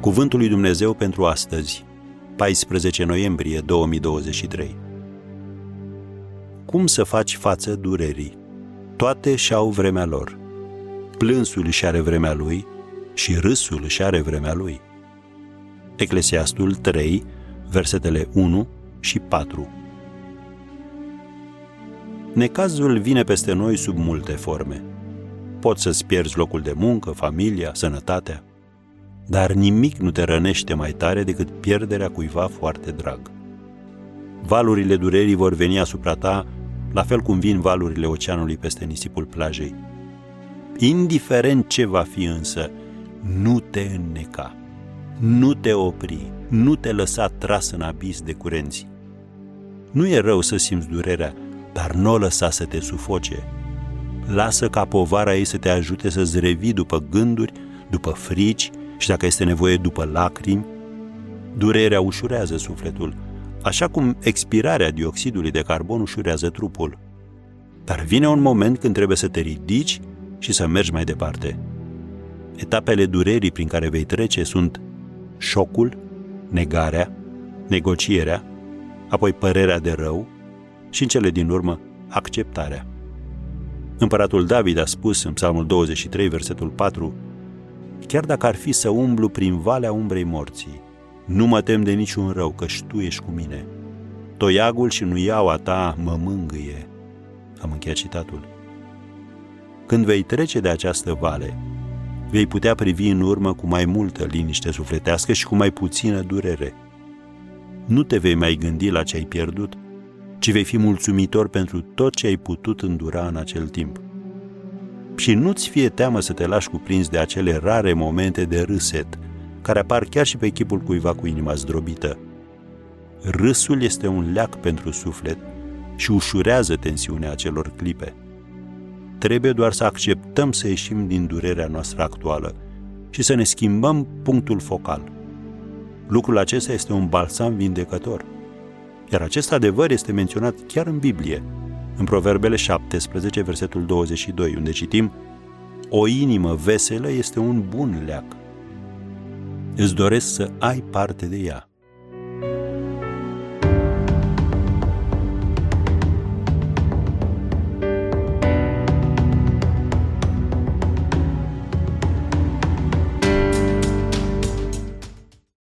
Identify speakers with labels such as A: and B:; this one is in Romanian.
A: Cuvântul lui Dumnezeu pentru astăzi, 14 noiembrie 2023. Cum să faci față durerii? Toate și-au vremea lor. Plânsul își are vremea lui și râsul își are vremea lui. Eclesiastul 3, versetele 1 și 4. Necazul vine peste noi sub multe forme. Poți să-ți pierzi locul de muncă, familia, sănătatea, dar nimic nu te rănește mai tare decât pierderea cuiva foarte drag. Valurile durerii vor veni asupra ta, la fel cum vin valurile oceanului peste nisipul plajei. Indiferent ce va fi însă, nu te înneca, nu te opri, nu te lăsa tras în abis de curenți. Nu e rău să simți durerea, dar nu o lăsa să te sufoce. Lasă ca povara ei să te ajute să-ți revii după gânduri, după frici și, dacă este nevoie, după lacrimi. Durerea ușurează sufletul, așa cum expirarea dioxidului de carbon ușurează trupul. Dar vine un moment când trebuie să te ridici și să mergi mai departe. Etapele durerii prin care vei trece sunt șocul, negarea, negocierea, apoi părerea de rău și, în cele din urmă, acceptarea. Împăratul David a spus în Psalmul 23, versetul 4: chiar dacă ar fi să umblu prin valea umbrei morții, nu mă tem de niciun rău, căci tu ești cu mine. Toiagul și nuiaua ta mă mângâie. Am încheiat citatul. Când vei trece de această vale, vei putea privi în urmă cu mai multă liniște sufletească și cu mai puțină durere. Nu te vei mai gândi la ce ai pierdut, ci vei fi mulțumitor pentru tot ce ai putut îndura în acel timp. Și nu-ți fie teamă să te lași cuprins de acele rare momente de râset, care apar chiar și pe chipul cuiva cu inima zdrobită. Râsul este un leac pentru suflet și ușurează tensiunea acelor clipe. Trebuie doar să acceptăm să ieșim din durerea noastră actuală și să ne schimbăm punctul focal. Lucrul acesta este un balsam vindecător. Iar acest adevăr este menționat chiar în Biblie, în Proverbele 17, versetul 22, unde citim: o inimă veselă este un bun leac. Îți doresc să ai parte de ea.